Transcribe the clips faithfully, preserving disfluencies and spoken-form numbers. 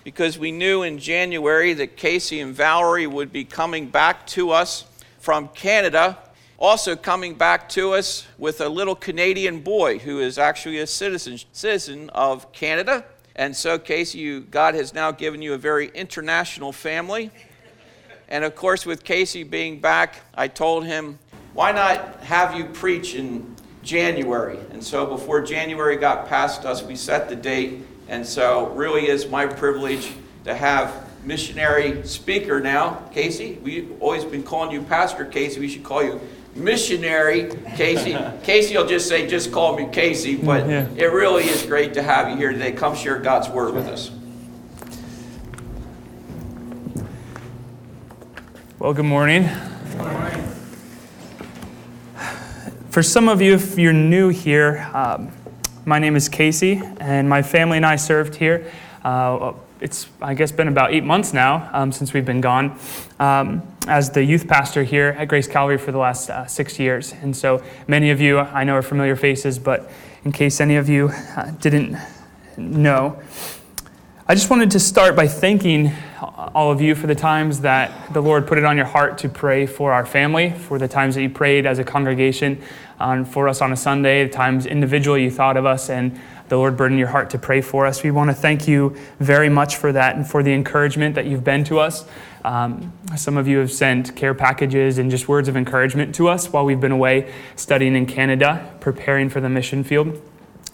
because we knew in January that Casey and Valerie would be coming back to us from Canada, also coming back to us with a little Canadian boy who is actually a citizen citizen of Canada. And so, Casey, you, God has now given you a very international family. And of course, with Casey being back, I told him, why not have you preach in January? And so before January got past us, we set the date. And so it really is my privilege to have missionary speaker now, Casey. We've always been calling you Pastor Casey. We should call you missionary Casey. Casey will just say, just call me Casey. But yeah. It really is great to have you here today. Come share God's word with us. Well, good morning. Good morning. For some of you, if you're new here, um, my name is Casey, and my family and I served here. Uh, it's, I guess, been about eight months now um, since we've been gone um, as the youth pastor here at Grace Calvary for the last uh, six years. And so many of you I know are familiar faces, but in case any of you uh, didn't know, I just wanted to start by thanking all of you for the times that the Lord put it on your heart to pray for our family, for the times that you prayed as a congregation um, for us on a Sunday, the times individually you thought of us and the Lord burdened your heart to pray for us. We want to thank you very much for that and for the encouragement that you've been to us. Um, some of you have sent care packages and just words of encouragement to us while we've been away studying in Canada, preparing for the mission field.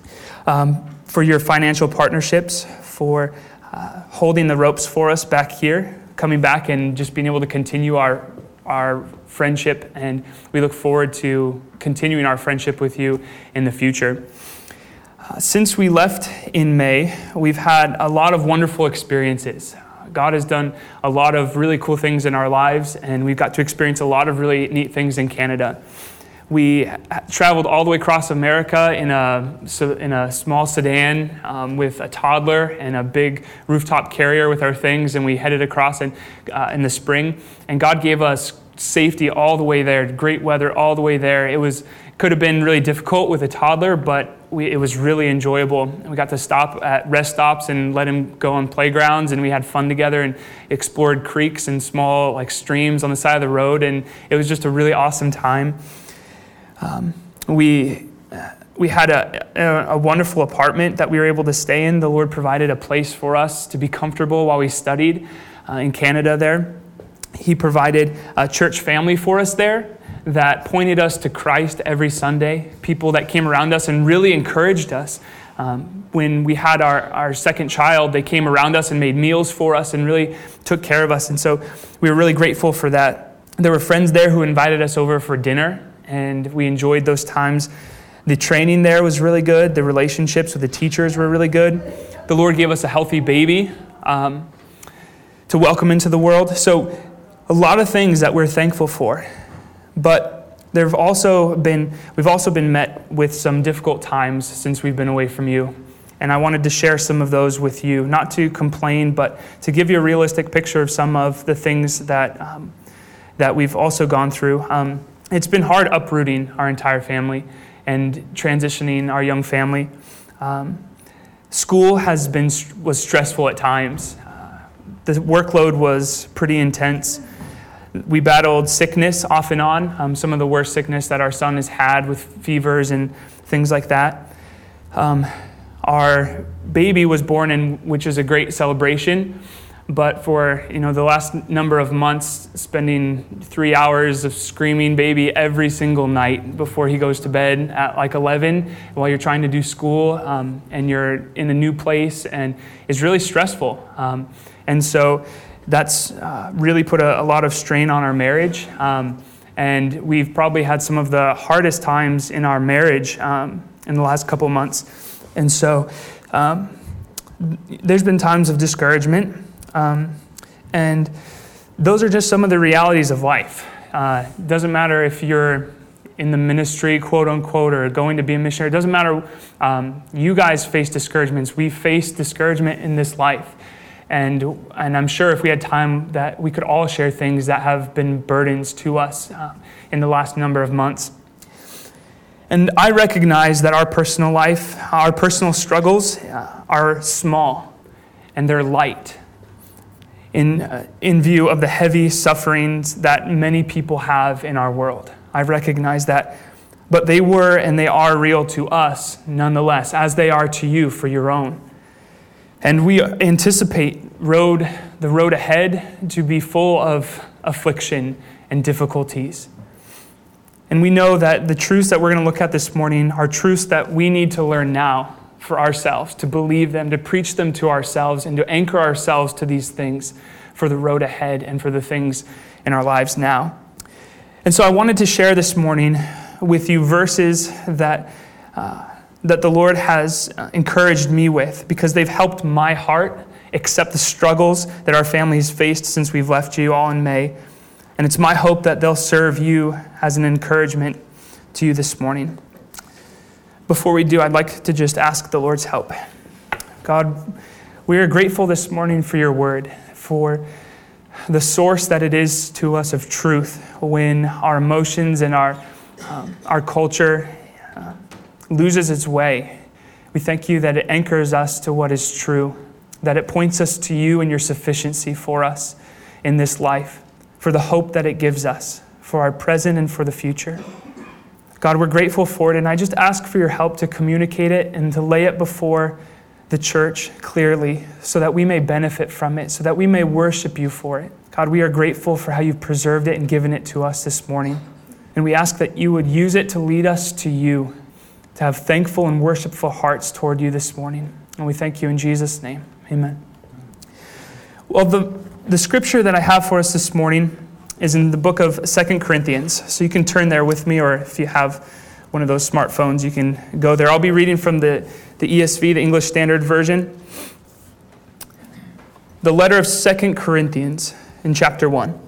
Um, for your financial partnerships, for uh, holding the ropes for us back here, coming back and just being able to continue our our friendship, and we look forward to continuing our friendship with you in the future. Uh, since we left in May, we've had a lot of wonderful experiences. God has done a lot of really cool things in our lives, and we've got to experience a lot of really neat things in Canada. We traveled all the way across America in a in a small sedan um, with a toddler and a big rooftop carrier with our things, and we headed across in, uh, in the spring. And God gave us safety all the way there, great weather all the way there. It was could have been really difficult with a toddler, but we, it was really enjoyable. We got to stop at rest stops and let him go on playgrounds, and we had fun together and explored creeks and small like streams on the side of the road, and it was just a really awesome time. Um, we we had a, a, a wonderful apartment that we were able to stay in. The Lord provided a place for us to be comfortable while we studied uh, in Canada there. He provided a church family for us there that pointed us to Christ every Sunday, people that came around us and really encouraged us. Um, when we had our, our second child, they came around us and made meals for us and really took care of us. And so we were really grateful for that. There were friends there who invited us over for dinner, and we enjoyed those times. The training there was really good. The relationships with the teachers were really good. The Lord gave us a healthy baby um, to welcome into the world. So a lot of things that we're thankful for. But there've also been we've also been met with some difficult times since we've been away from you. And I wanted to share some of those with you, not to complain, but to give you a realistic picture of some of the things that um, that we've also gone through. Um, It's been hard uprooting our entire family and transitioning our young family. Um, school has been was stressful at times. Uh, the workload was pretty intense. We battled sickness off and on, um, some of the worst sickness that our son has had with fevers and things like that. Um, our baby was born in, which is a great celebration. But for you know the last number of months, spending three hours of screaming baby every single night before he goes to bed at like eleven, while you're trying to do school um, and you're in a new place, and is really stressful. Um, and so that's uh, really put a, a lot of strain on our marriage. Um, and we've probably had some of the hardest times in our marriage um, in the last couple months. And so um, there's been times of discouragement. Um, and those are just some of the realities of life. Uh, it doesn't matter if you're in the ministry, quote unquote, or going to be a missionary. It doesn't matter. Um, you guys face discouragements. We face discouragement in this life. And and I'm sure if we had time that we could all share things that have been burdens to us uh, in the last number of months. And I recognize that our personal life, our personal struggles uh, are small. and their light in, uh, in view of the heavy sufferings that many people have in our world. I recognize that, but they were and they are real to us nonetheless, as they are to you for your own. And we anticipate road, the road ahead to be full of affliction and difficulties. And we know that the truths that we're going to look at this morning are truths that we need to learn now for ourselves, to believe them, to preach them to ourselves, and to anchor ourselves to these things for the road ahead and for the things in our lives now. And so I wanted to share this morning with you verses that uh, that the Lord has encouraged me with, because they've helped my heart accept the struggles that our family has faced since we've left you all in May. And it's my hope that they'll serve you as an encouragement to you this morning. Before we do, I'd like to just ask the Lord's help. God, we are grateful this morning for your word, for the source that it is to us of truth when our emotions and our um, our culture uh, loses its way. We thank you that it anchors us to what is true, that it points us to you and your sufficiency for us in this life, for the hope that it gives us, for our present and for the future. God, we're grateful for it, and I just ask for your help to communicate it and to lay it before the church clearly so that we may benefit from it, so that we may worship you for it. God, we are grateful for how you've preserved it and given it to us this morning. And we ask that you would use it to lead us to you, to have thankful and worshipful hearts toward you this morning. And we thank you in Jesus' name. Amen. Well, the, the scripture that I have for us this morning is in the book of Second Corinthians. So you can turn there with me, or if you have one of those smartphones, you can go there. I'll be reading from the, the E S V, the English Standard Version. The letter of Second Corinthians in chapter one.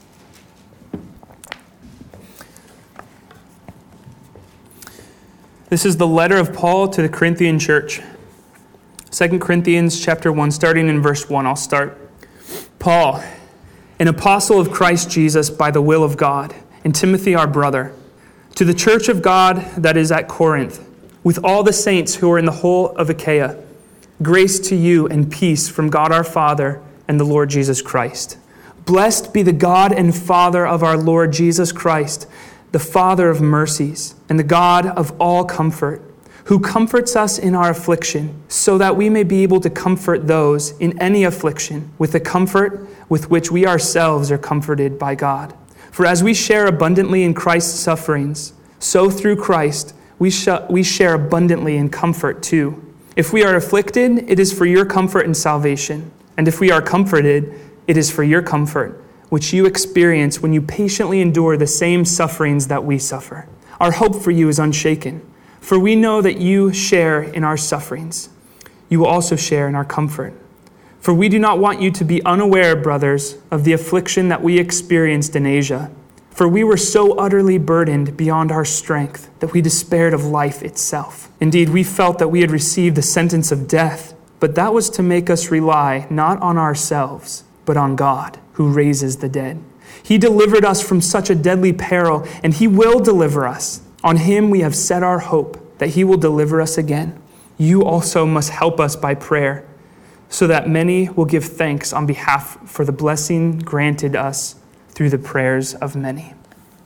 This is the letter of Paul to the Corinthian church. Second Corinthians chapter one, starting in verse one, I'll start. Paul, an apostle of Christ Jesus by the will of God, and Timothy our brother, to the church of God that is at Corinth, with all the saints who are in the whole of Achaia, grace to you and peace from God our Father and the Lord Jesus Christ. Blessed be the God and Father of our Lord Jesus Christ, the Father of mercies, and the God of all comfort, who comforts us in our affliction, so that we may be able to comfort those in any affliction with the comfort with which we ourselves are comforted by God. For as we share abundantly in Christ's sufferings, so through Christ we, sh- we share abundantly in comfort too. If we are afflicted, it is for your comfort and salvation. And if we are comforted, it is for your comfort, which you experience when you patiently endure the same sufferings that we suffer. Our hope for you is unshaken, for we know that you share in our sufferings. You will also share in our comfort. For we do not want you to be unaware, brothers, of the affliction that we experienced in Asia. For we were so utterly burdened beyond our strength that we despaired of life itself. Indeed, we felt that we had received the sentence of death, but that was to make us rely not on ourselves, but on God, who raises the dead. He delivered us from such a deadly peril, and he will deliver us. On him we have set our hope that he will deliver us again. You also must help us by prayer, so that many will give thanks on behalf for the blessing granted us through the prayers of many.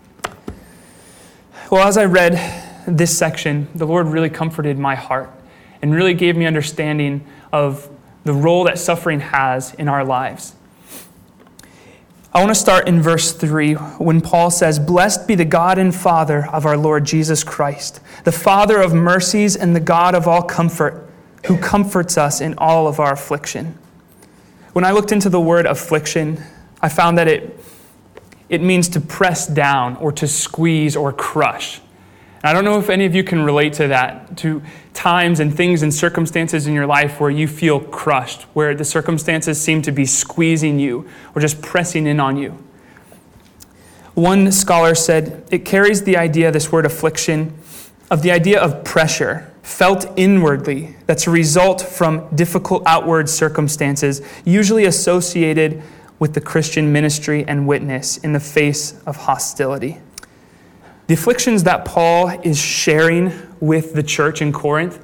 Well, as I read this section, the Lord really comforted my heart and really gave me understanding of the role that suffering has in our lives. I want to start in verse three when Paul says, "Blessed be the God and Father of our Lord Jesus Christ, the Father of mercies and the God of all comfort, who comforts us in all of our affliction." When I looked into the word affliction, I found that it, it means to press down or to squeeze or crush. And I don't know if any of you can relate to that, to times and things and circumstances in your life where you feel crushed, where the circumstances seem to be squeezing you or just pressing in on you. One scholar said it carries the idea, this word affliction, of the idea of pressure felt inwardly that's a result from difficult outward circumstances, usually associated with the Christian ministry and witness in the face of hostility. The afflictions that Paul is sharing with the church in Corinth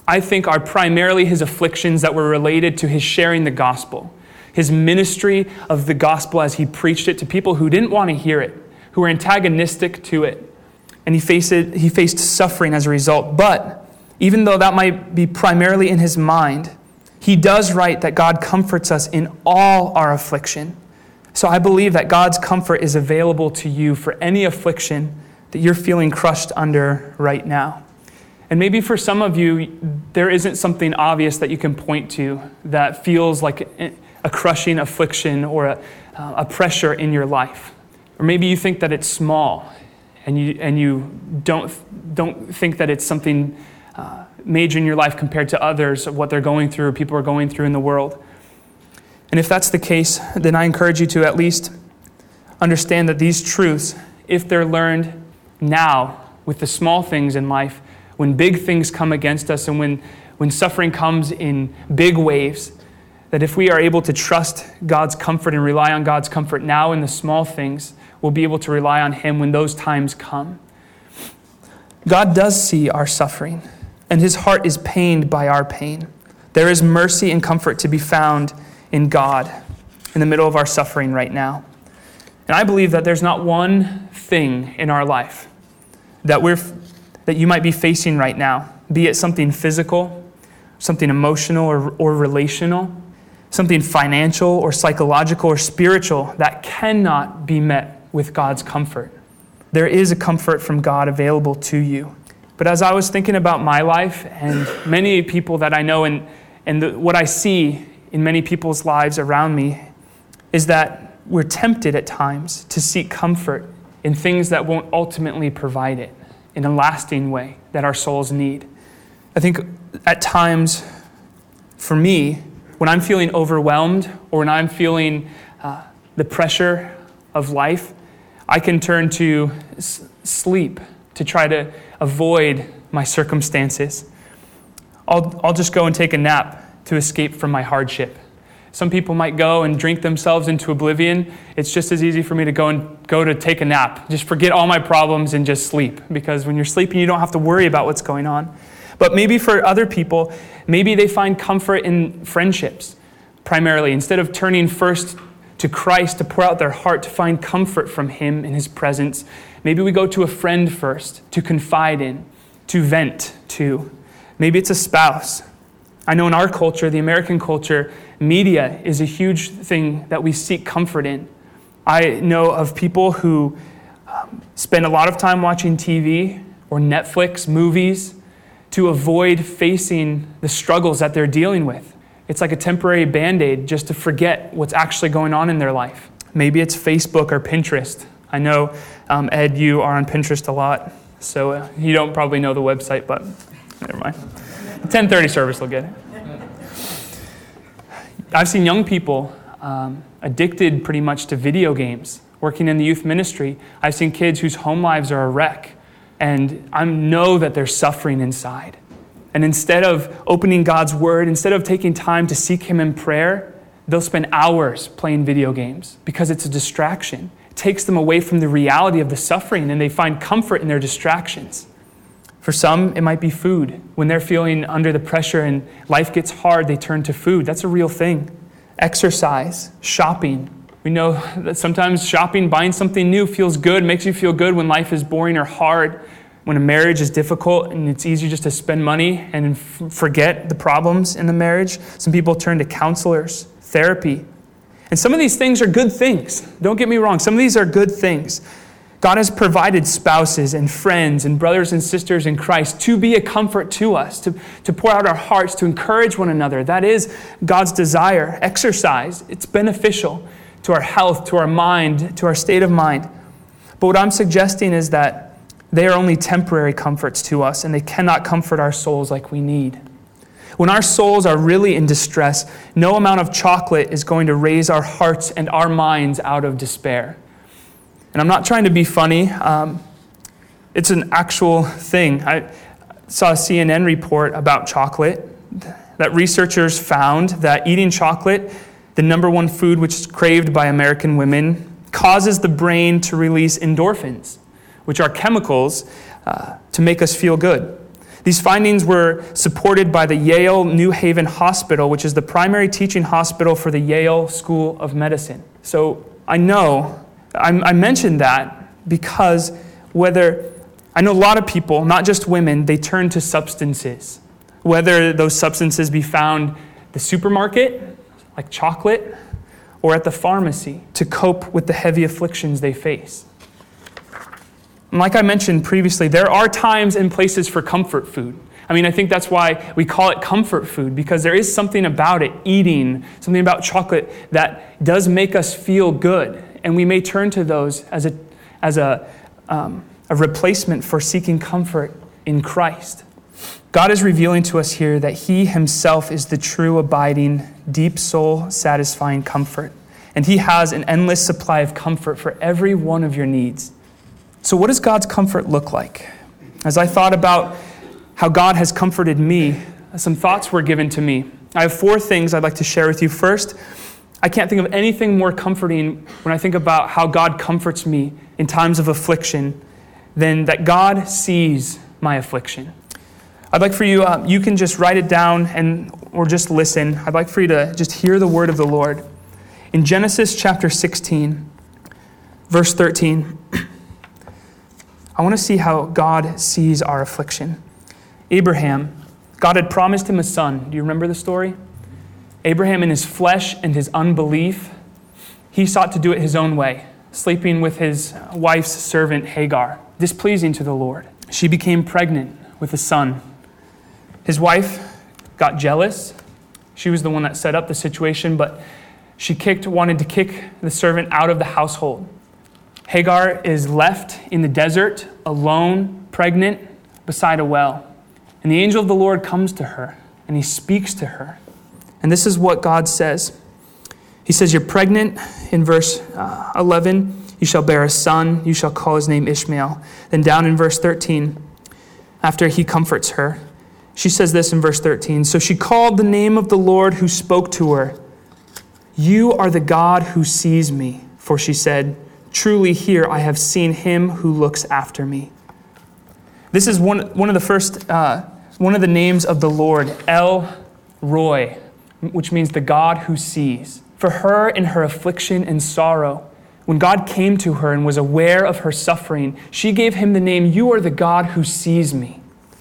I think, are primarily his afflictions that were related to his sharing the gospel, his ministry of the gospel as he preached it to people who didn't want to hear it, who were antagonistic to it. And he faced, it, he faced suffering as a result. But even though that might be primarily in his mind, he does write that God comforts us in all our affliction. So I believe that God's comfort is available to you for any affliction that you're feeling crushed under right now. And maybe for some of you, there isn't something obvious that you can point to that feels like a crushing affliction or a, a pressure in your life. Or maybe you think that it's small and you and you don't, don't think that it's something uh, major in your life compared to others, of what they're going through, or people are going through in the world. And if that's the case, then I encourage you to at least understand that these truths, if they're learned now with the small things in life, when big things come against us and when, when suffering comes in big waves, that if we are able to trust God's comfort and rely on God's comfort now in the small things, we'll be able to rely on him when those times come. God does see our suffering, and his heart is pained by our pain. There is mercy and comfort to be found in God in the middle of our suffering right now. And I believe that there's not one thing in our life that we're that you might be facing right now, be it something physical, something emotional or, or relational, something financial or psychological or spiritual, that cannot be met with God's comfort. There is a comfort from God available to you. But as I was thinking about my life and many people that I know and, and the, what I see in many people's lives around me is that we're tempted at times to seek comfort in things that won't ultimately provide it in a lasting way that our souls need. I think at times, for me, when I'm feeling overwhelmed or when I'm feeling uh, the pressure of life, I can turn to s- sleep to try to avoid my circumstances. I'll, I'll just go and take a nap to escape from my hardship. Some people might go and drink themselves into oblivion. It's just as easy for me to go and go to take a nap. Just forget all my problems and just sleep. Because when you're sleeping, you don't have to worry about what's going on. But maybe for other people, maybe they find comfort in friendships, primarily. Instead of turning first to Christ to pour out their heart, to find comfort from him in his presence, maybe we go to a friend first to confide in, to vent to. Maybe it's a spouse. I know in our culture, the American culture, media is a huge thing that we seek comfort in. I know of people who um, spend a lot of time watching T V or Netflix, movies, to avoid facing the struggles that they're dealing with. It's like a temporary Band-Aid just to forget what's actually going on in their life. Maybe it's Facebook or Pinterest. I know, um, Ed, you are on Pinterest a lot, so uh, you don't probably know the website, but never mind. The ten thirty service will get it. I've seen young people um, addicted pretty much to video games. Working in the youth ministry, I've seen kids whose home lives are a wreck, and I know that they're suffering inside. And instead of opening God's word, instead of taking time to seek him in prayer, they'll spend hours playing video games because it's a distraction. It takes them away from the reality of the suffering, and they find comfort in their distractions. For some, it might be food. When they're feeling under the pressure and life gets hard, they turn to food. That's a real thing. Exercise, shopping. We know that sometimes shopping, buying something new feels good, makes you feel good when life is boring or hard, when a marriage is difficult and it's easy just to spend money and f- forget the problems in the marriage. Some people turn to counselors, therapy. And some of these things are good things. Don't get me wrong. Some of these are good things. God has provided spouses and friends and brothers and sisters in Christ to be a comfort to us, to, to pour out our hearts, to encourage one another. That is God's desire. Exercise, it's beneficial to our health, to our mind, to our state of mind. But what I'm suggesting is that they are only temporary comforts to us, and they cannot comfort our souls like we need. When our souls are really in distress, no amount of chocolate is going to raise our hearts and our minds out of despair. And I'm not trying to be funny. Um, it's an actual thing. I saw a C N N report about chocolate, that researchers found that eating chocolate, the number one food which is craved by American women, causes the brain to release endorphins, which are chemicals uh, to make us feel good. These findings were supported by the Yale New Haven Hospital, which is the primary teaching hospital for the Yale School of Medicine. So I know, I, I mentioned that because whether, I know a lot of people, not just women, they turn to substances. Whether those substances be found at the supermarket, like chocolate, or at the pharmacy to cope with the heavy afflictions they face. And like I mentioned previously, there are times and places for comfort food. I mean, I think that's why we call it comfort food, because there is something about it, eating, something about chocolate that does make us feel good. And we may turn to those as a, as a, um, a replacement for seeking comfort in Christ. God is revealing to us here that He Himself is the true, abiding, deep soul, satisfying comfort. And He has an endless supply of comfort for every one of your needs. So what does God's comfort look like? As I thought about how God has comforted me, some thoughts were given to me. I have four things I'd like to share with you. First, I can't think of anything more comforting when I think about how God comforts me in times of affliction than that God sees my affliction. I'd like for you, uh, you can just write it down and or just listen. I'd like for you to just hear the word of the Lord. In Genesis chapter sixteen, verse thirteen, I want to see how God sees our affliction. Abraham, God had promised him a son. Do you remember the story? Abraham, in his flesh and his unbelief, he sought to do it his own way, sleeping with his wife's servant Hagar, displeasing to the Lord. She became pregnant with a son. His wife got jealous. She was the one that set up the situation, but she kicked, wanted to kick the servant out of the household. Hagar is left in the desert, alone, pregnant, beside a well. And the angel of the Lord comes to her, and he speaks to her. And this is what God says. He says, you're pregnant, in verse uh, eleven, you shall bear a son, you shall call his name Ishmael. Then down in verse thirteen, after he comforts her, she says this in verse thirteen, so she called the name of the Lord who spoke to her. You are the God who sees me. For she said, truly here I have seen him who looks after me. This is one, one of the first, uh, one of the names of the Lord, El Roi, which means the God who sees. For her in her affliction and sorrow, when God came to her and was aware of her suffering, she gave him the name, you are the God who sees me.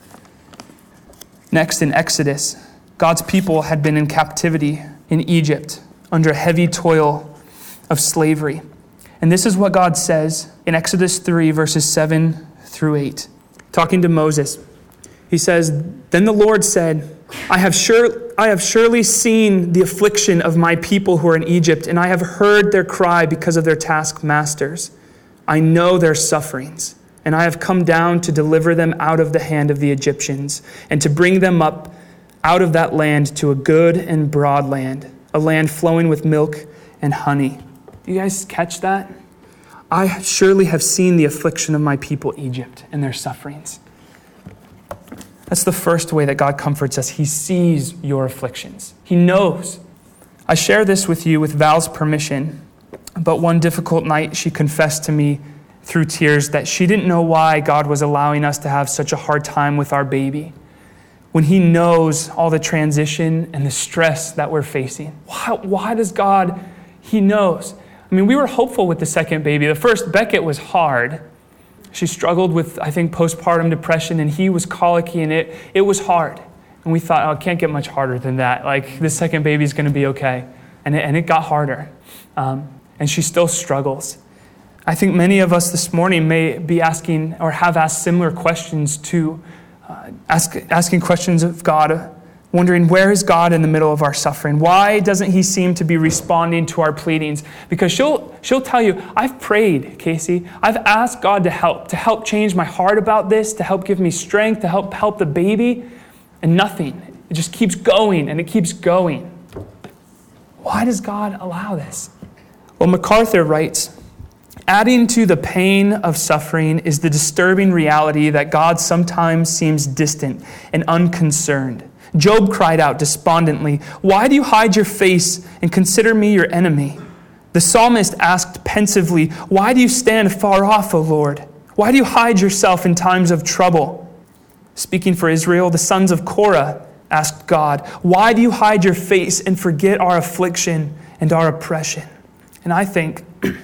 Next, in Exodus, God's people had been in captivity in Egypt under heavy toil of slavery. And this is what God says in Exodus three, verses seven through eight. Talking to Moses, he says, then the Lord said, I have sure, I have surely seen the affliction of my people who are in Egypt, and I have heard their cry because of their taskmasters. I know their sufferings, and I have come down to deliver them out of the hand of the Egyptians, and to bring them up out of that land to a good and broad land, a land flowing with milk and honey. Do you guys catch that? I surely have seen the affliction of my people, Egypt, and their sufferings. That's the first way that God comforts us. He sees your afflictions. He knows. I share this with you with Val's permission, but one difficult night she confessed to me through tears that she didn't know why God was allowing us to have such a hard time with our baby, when He knows all the transition and the stress that we're facing. Why, why does God, He knows. I mean, we were hopeful with the second baby. The first, Beckett, was hard. She struggled with, I think, postpartum depression, and he was colicky, and it, it was hard. And we thought, oh, it can't get much harder than that. Like, this second baby's going to be okay. And it, and it got harder. Um, and she still struggles. I think many of us this morning may be asking or have asked similar questions to, uh, ask, asking questions of God, wondering, where is God in the middle of our suffering? Why doesn't He seem to be responding to our pleadings? Because she'll she'll tell you, I've prayed, Casey. I've asked God to help, to help change my heart about this, to help give me strength, to help help the baby, and nothing. It just keeps going, and it keeps going. Why does God allow this? Well, MacArthur writes, adding to the pain of suffering is the disturbing reality that God sometimes seems distant and unconcerned. Job cried out despondently, why do you hide your face and consider me your enemy? The psalmist asked pensively, why do you stand far off, O Lord? Why do you hide yourself in times of trouble? Speaking for Israel, the sons of Korah asked God, "Why do you hide your face and forget our affliction and our oppression?" And I think,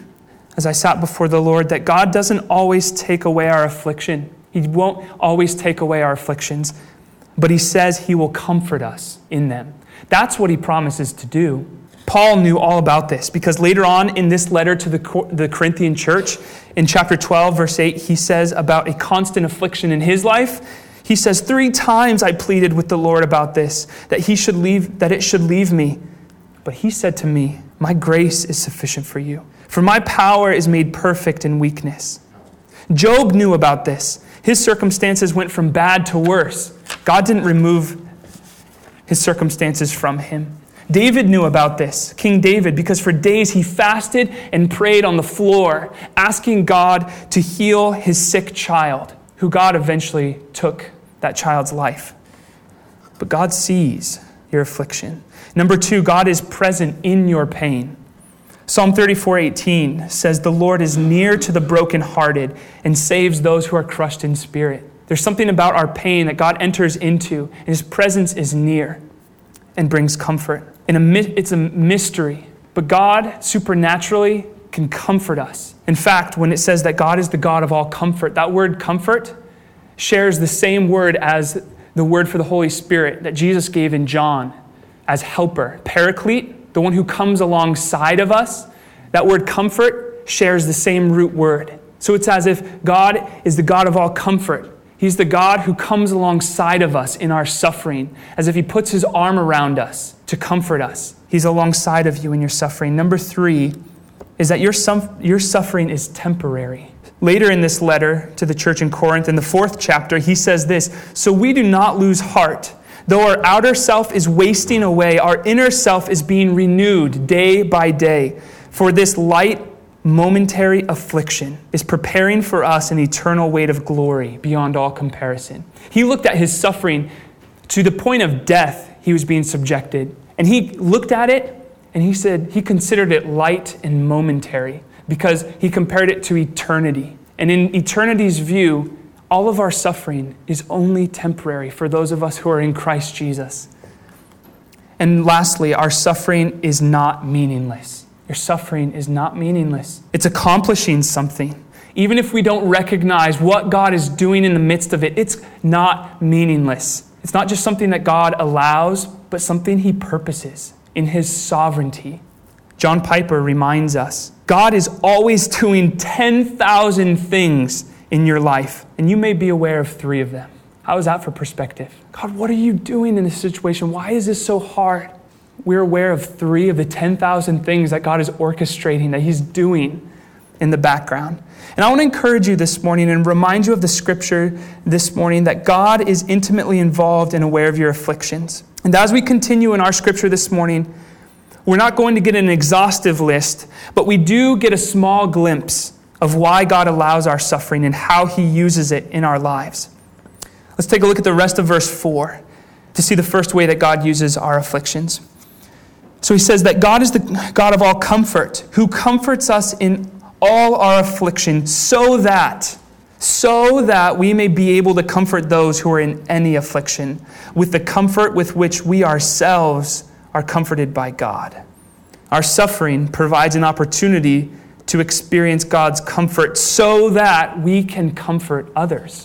as I sat before the Lord, that God doesn't always take away our affliction. He won't always take away our afflictions, but he says he will comfort us in them. That's what he promises to do. Paul knew all about this because later on in this letter to the, the Corinthian church, in chapter twelve, verse eight, he says about a constant affliction in his life. He says, "Three times I pleaded with the Lord about this, that he should leave, that it should leave me. But he said to me, 'My grace is sufficient for you, for my power is made perfect in weakness.'" Job knew about this. His circumstances went from bad to worse. God didn't remove his circumstances from him. David knew about this, King David, because for days he fasted and prayed on the floor, asking God to heal his sick child, who God eventually took that child's life. But God sees your affliction. Number two, God is present in your pain. Psalm thirty-four eighteen says, "The Lord is near to the brokenhearted and saves those who are crushed in spirit." There's something about our pain that God enters into, and his presence is near and brings comfort. And a, it's a mystery, but God supernaturally can comfort us. In fact, when it says that God is the God of all comfort, that word comfort shares the same word as the word for the Holy Spirit that Jesus gave in John as helper. Paraclete, the one who comes alongside of us, that word comfort shares the same root word. So it's as if God is the God of all comfort. He's the God who comes alongside of us in our suffering, as if he puts his arm around us to comfort us. He's alongside of you in your suffering. Number three is that your, sum- your suffering is temporary. Later in this letter to the church in Corinth, in the fourth chapter, he says this, "So we do not lose heart. Though our outer self is wasting away, our inner self is being renewed day by day. For this light, momentary affliction is preparing for us an eternal weight of glory beyond all comparison." He looked at his suffering to the point of death he was being subjected. And he looked at it and he said he considered it light and momentary because he compared it to eternity. And in eternity's view, all of our suffering is only temporary for those of us who are in Christ Jesus. And lastly, our suffering is not meaningless. Your suffering is not meaningless. It's accomplishing something. Even if we don't recognize what God is doing in the midst of it, it's not meaningless. It's not just something that God allows, but something he purposes in his sovereignty. John Piper reminds us, God is always doing ten thousand things in your life, and you may be aware of three of them. How is that for perspective? God, what are you doing in this situation? Why is this so hard? We're aware of three of the ten thousand things that God is orchestrating, that he's doing in the background. And I want to encourage you this morning and remind you of the scripture this morning that God is intimately involved and aware of your afflictions. And as we continue in our scripture this morning, we're not going to get an exhaustive list, but we do get a small glimpse of why God allows our suffering and how he uses it in our lives. Let's take a look at the rest of verse four to see the first way that God uses our afflictions. So he says that God is the God of all comfort, who comforts us in all our affliction, so that, so that we may be able to comfort those who are in any affliction with the comfort with which we ourselves are comforted by God. Our suffering provides an opportunity to experience God's comfort so that we can comfort others.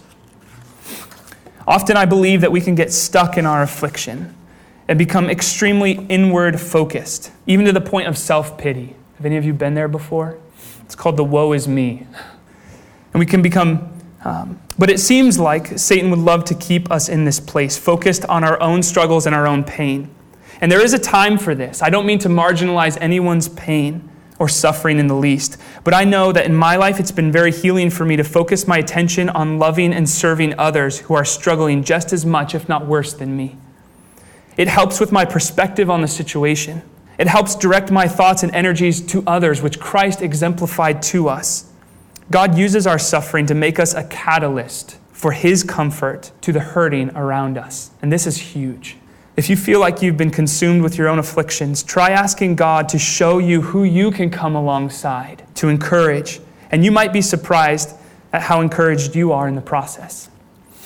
Often I believe that we can get stuck in our affliction and become extremely inward focused, even to the point of self-pity. Have any of you been there before? It's called the woe is me. And we can become, um, but it seems like Satan would love to keep us in this place, focused on our own struggles and our own pain. And there is a time for this. I don't mean to marginalize anyone's pain or suffering in the least, but I know that in my life it's been very healing for me to focus my attention on loving and serving others who are struggling just as much, if not worse than me. It helps with my perspective on the situation. It helps direct my thoughts and energies to others, which Christ exemplified to us. God uses our suffering to make us a catalyst for his comfort to the hurting around us. And this is huge. If you feel like you've been consumed with your own afflictions, try asking God to show you who you can come alongside, to encourage. And you might be surprised at how encouraged you are in the process.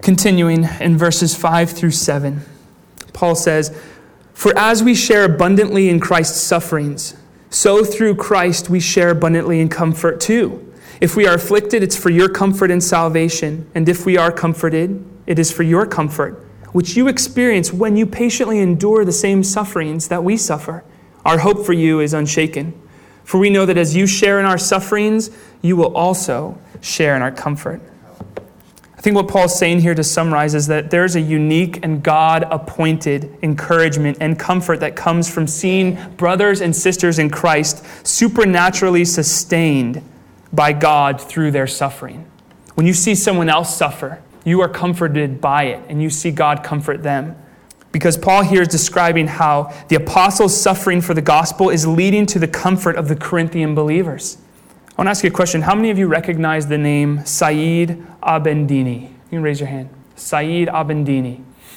Continuing in verses five through seven, Paul says, "For as we share abundantly in Christ's sufferings, so through Christ we share abundantly in comfort too. If we are afflicted, it's for your comfort and salvation. And if we are comforted, it is for your comfort, which you experience when you patiently endure the same sufferings that we suffer. Our hope for you is unshaken. For we know that as you share in our sufferings, you will also share in our comfort." I think what Paul's saying here to summarize is that there's a unique and God-appointed encouragement and comfort that comes from seeing brothers and sisters in Christ supernaturally sustained by God through their suffering. When you see someone else suffer, you are comforted by it, and you see God comfort them. Because Paul here is describing how the apostles' suffering for the gospel is leading to the comfort of the Corinthian believers. I want to ask you a question. How many of you recognize the name Saeed Abendini? You can raise your hand. Saeed Abendini.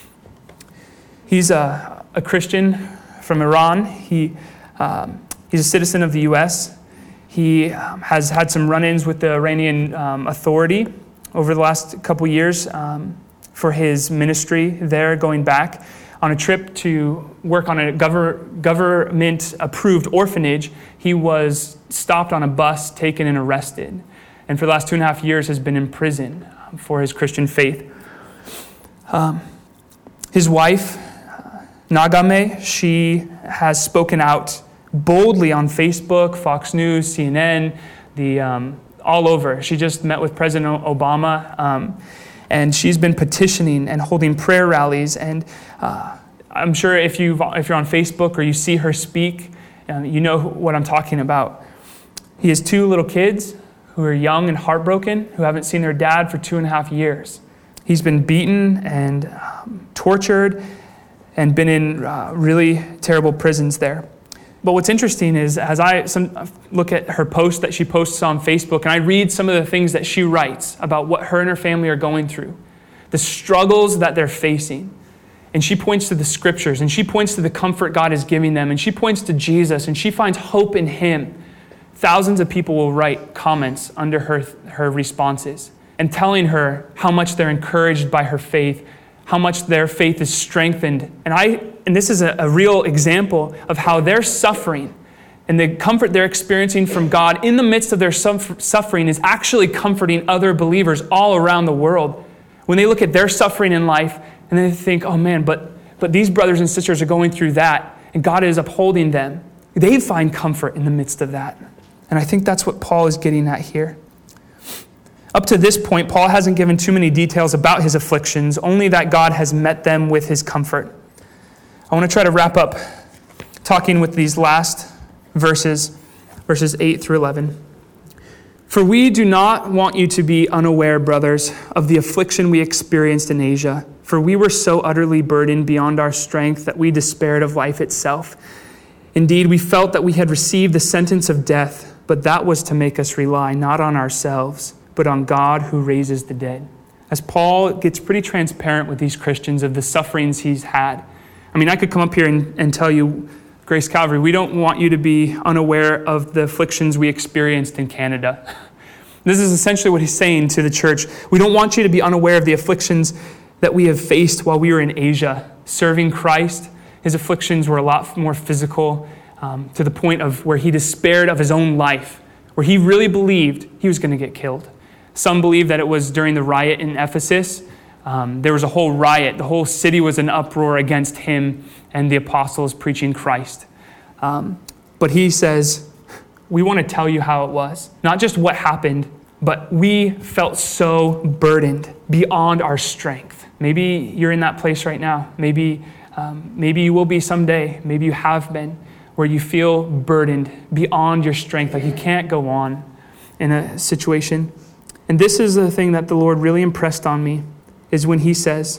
He's a, a Christian from Iran. He um, he's a citizen of the U S. He um, has had some run-ins with the Iranian um, authority over the last couple years um, for his ministry there, going back on a trip to work on a gover- government-approved orphanage. He was stopped on a bus, taken and arrested, and for the last two and a half years has been in prison for his Christian faith. Um, his wife, Nagame, she has spoken out boldly on Facebook, Fox News, C N N, the um, all over. She just met with President Obama, um, and she's been petitioning and holding prayer rallies. And uh, I'm sure if you if you're on Facebook or you see her speak, um, you know what I'm talking about. He has two little kids who are young and heartbroken, who haven't seen their dad for two and a half years. He's been beaten and um, tortured and been in uh, really terrible prisons there. But what's interesting is, as I some, look at her post that she posts on Facebook, and I read some of the things that she writes about what her and her family are going through, the struggles that they're facing. And she points to the scriptures, and she points to the comfort God is giving them, and she points to Jesus, and she finds hope in him. Thousands of people will write comments under her, her responses and telling her how much they're encouraged by her faith, how much their faith is strengthened. And I, and this is a, a real example of how their suffering and the comfort they're experiencing from God in the midst of their suffering is actually comforting other believers all around the world. When they look at their suffering in life and they think, oh man, but, but these brothers and sisters are going through that and God is upholding them, they find comfort in the midst of that. And I think that's what Paul is getting at here. Up to this point, Paul hasn't given too many details about his afflictions, only that God has met them with his comfort. I want to try to wrap up talking with these last verses, verses eight through eleven. "For we do not want you to be unaware, brothers, of the affliction we experienced in Asia, for we were so utterly burdened beyond our strength that we despaired of life itself. Indeed, we felt that we had received the sentence of death, but that was to make us rely not on ourselves, but on God who raises the dead." As Paul gets pretty transparent with these Christians of the sufferings he's had. I mean, I could come up here and, and tell you, Grace Calvary, we don't want you to be unaware of the afflictions we experienced in Canada. This is essentially what he's saying to the church. We don't want you to be unaware of the afflictions that we have faced while we were in Asia, serving Christ. His afflictions were a lot more physical, um, to the point of where he despaired of his own life, where he really believed he was going to get killed. Some believe that it was during the riot in Ephesus. Um, there was a whole riot. The whole city was in uproar against him and the apostles preaching Christ. Um, but he says, we want to tell you how it was. Not just what happened, but we felt so burdened beyond our strength. Maybe you're in that place right now. Maybe, um, maybe you will be someday. Maybe you have been, where you feel burdened beyond your strength, like you can't go on in a situation. And this is the thing that the Lord really impressed on me, is when he says,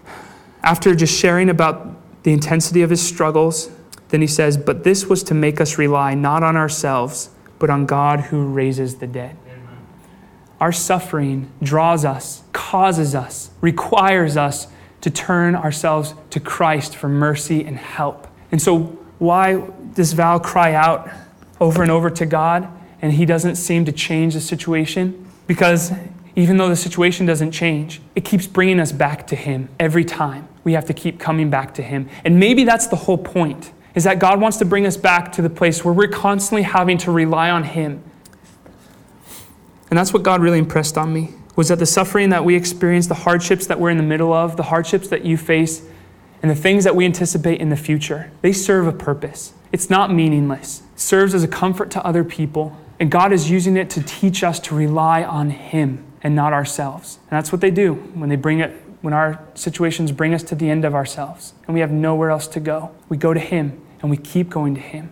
after just sharing about the intensity of his struggles, then he says, but this was to make us rely not on ourselves, but on God who raises the dead. Amen. Our suffering draws us, causes us, requires us to turn ourselves to Christ for mercy and help. And so why does Val cry out over and over to God and he doesn't seem to change the situation? Because even though the situation doesn't change, it keeps bringing us back to him every time. We have to keep coming back to him. And maybe that's the whole point, is that God wants to bring us back to the place where we're constantly having to rely on him. And that's what God really impressed on me, was that the suffering that we experience, the hardships that we're in the middle of, the hardships that you face, and the things that we anticipate in the future, they serve a purpose. It's not meaningless. It serves as a comfort to other people. And God is using it to teach us to rely on him and not ourselves. And that's what they do when they bring it, when our situations bring us to the end of ourselves and we have nowhere else to go. We go to him and we keep going to him.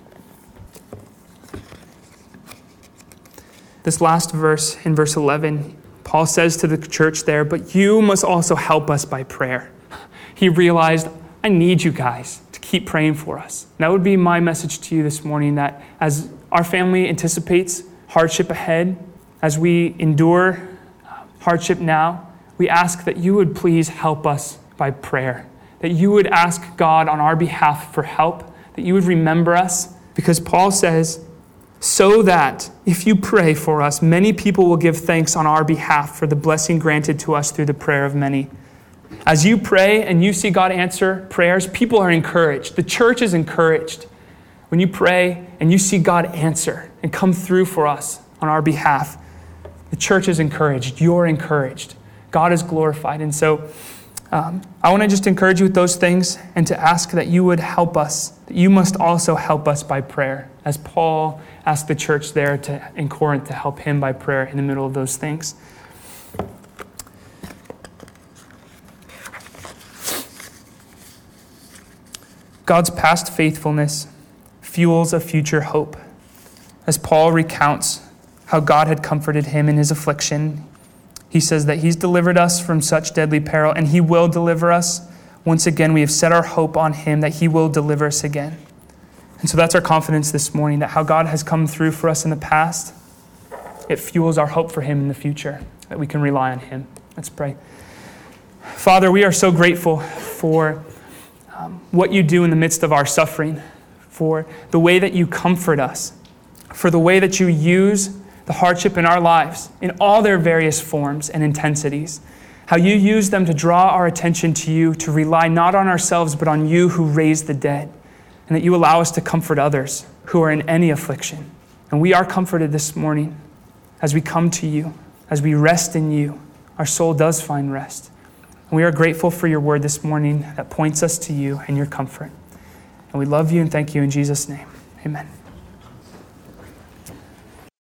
This last verse, in verse eleven, Paul says to the church there, but you must also help us by prayer. He realized, I need you guys to keep praying for us. And that would be my message to you this morning, that as our family anticipates hardship ahead, as we endure hardship now, we ask that you would please help us by prayer, that you would ask God on our behalf for help, that you would remember us, because Paul says, so that if you pray for us, many people will give thanks on our behalf for the blessing granted to us through the prayer of many. As you pray and you see God answer prayers, people are encouraged. The church is encouraged. When you pray and you see God answer and come through for us on our behalf, the church is encouraged. You're encouraged. God is glorified. And so um, I want to just encourage you with those things and to ask that you would help us, that you must also help us by prayer, as Paul asked the church there to, in Corinth to help him by prayer in the middle of those things. God's past faithfulness fuels a future hope. As Paul recounts how God had comforted him in his affliction, he says that he's delivered us from such deadly peril, and he will deliver us. Once again, we have set our hope on him that he will deliver us again. And so that's our confidence this morning, that how God has come through for us in the past, it fuels our hope for him in the future, that we can rely on him. Let's pray. Father, we are so grateful for um, what you do in the midst of our suffering, for the way that you comfort us, for the way that you use the hardship in our lives in all their various forms and intensities, how you use them to draw our attention to you, to rely not on ourselves, but on you who raised the dead, and that you allow us to comfort others who are in any affliction. And we are comforted this morning as we come to you, as we rest in you. Our soul does find rest. And we are grateful for your word this morning that points us to you and your comfort. And we love you and thank you in Jesus' name. Amen.